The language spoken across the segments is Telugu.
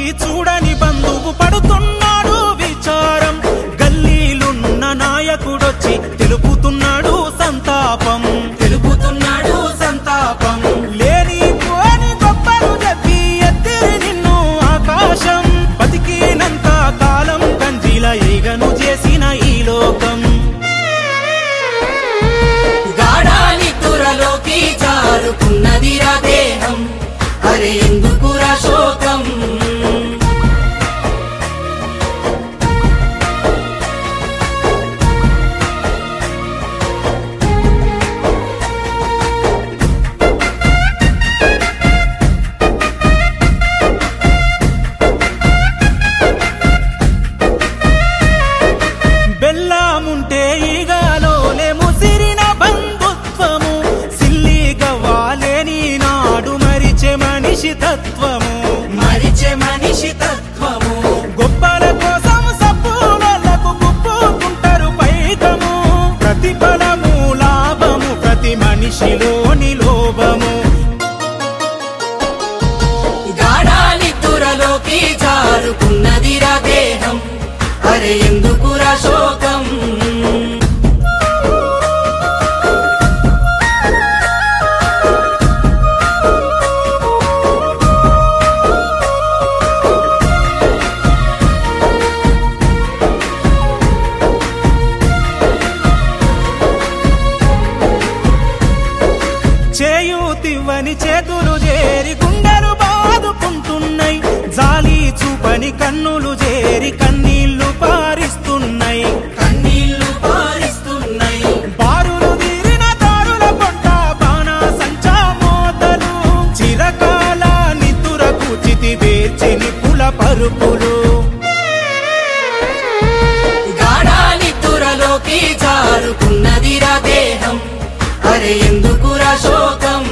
చూడని బంధువు పడుతున్నాడు విచారం. గల్లీలున్న నాయకుడొచ్చి తెలుపుతున్నాడు సంతాపం, తెలుపుతున్నాడు సంతాపం. లేని పోని గొప్పలు చెప్పి ఎత్తిరి నిన్ను ఆకాశం. బతికినంత కాలం కంజిల ఈగను చేసిన ఈ లోకం. గాఢానిద్దురలోకి జారుకున్నదిరా దేహం, అరే ఎందుకురా శోకం. బెల్లముంటే ఈగలోనే ముసిరిన బంధుత్వము. సిల్లి గవ్వాలేని నాడు మరిచే మనిషి తత్వము, మరిచే మనిషి తత్వము. గొప్పల కోసం సబ్బులకు గుప్పుకుంటారు పైకము. ప్రతిఫలము లాభము ప్రతి మనిషిలోని లోభము. గాఢానిద్దురలోకి జారుకున్నదిరా దేహం, అరే ఎందుకురా శోకం. చేయూతివ్వని చేతులు చేరి గుండెలు బాదుకుంటున్నాయి. జాలి చూపని కన్నులు చేరి కన్నీళ్లు పారిస్తున్నాయి, కన్నీళ్లు పారిస్తున్నాయి. బారులు తీరిన దారుల పొట్ట బాణ సంచా మోతలు. చిరకాల నిద్దురకు చితి వేర్చిని పుల పరుపులు. గాఢానిద్దురలోకి జారుకున్నదిరా దేహం, అరే ఎందుకురా శోకం.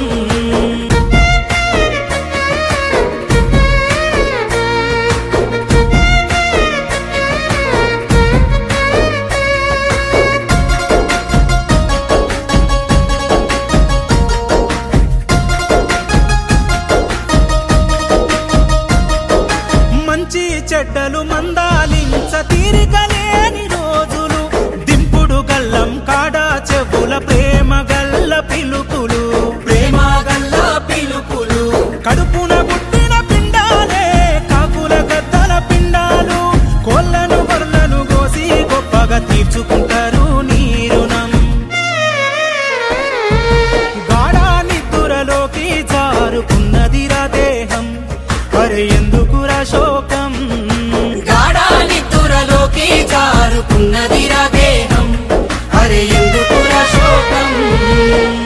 మంచి చెడ్డలు మందాలించ తీరికలేని రోజులు. దింపుడు గల్లం కాడా చెవుల ప్రేమ గల్ల పిలుపులు, ప్రేమ గల్ల పిలుపులు. కడుపున పుట్టిన పిండాలే కాకుల గద్దల పిండాలు. కోళ్ళను గొర్రెలను కోసి గొప్పగా తీర్చుకుంటారు నీ రుణం. గాఢానిద్దురలోకి జారుకున్నదిరా దేహం, అరే ఎందుకురా శోకం. గాఢానిద్దురలోకి జారుకున్నది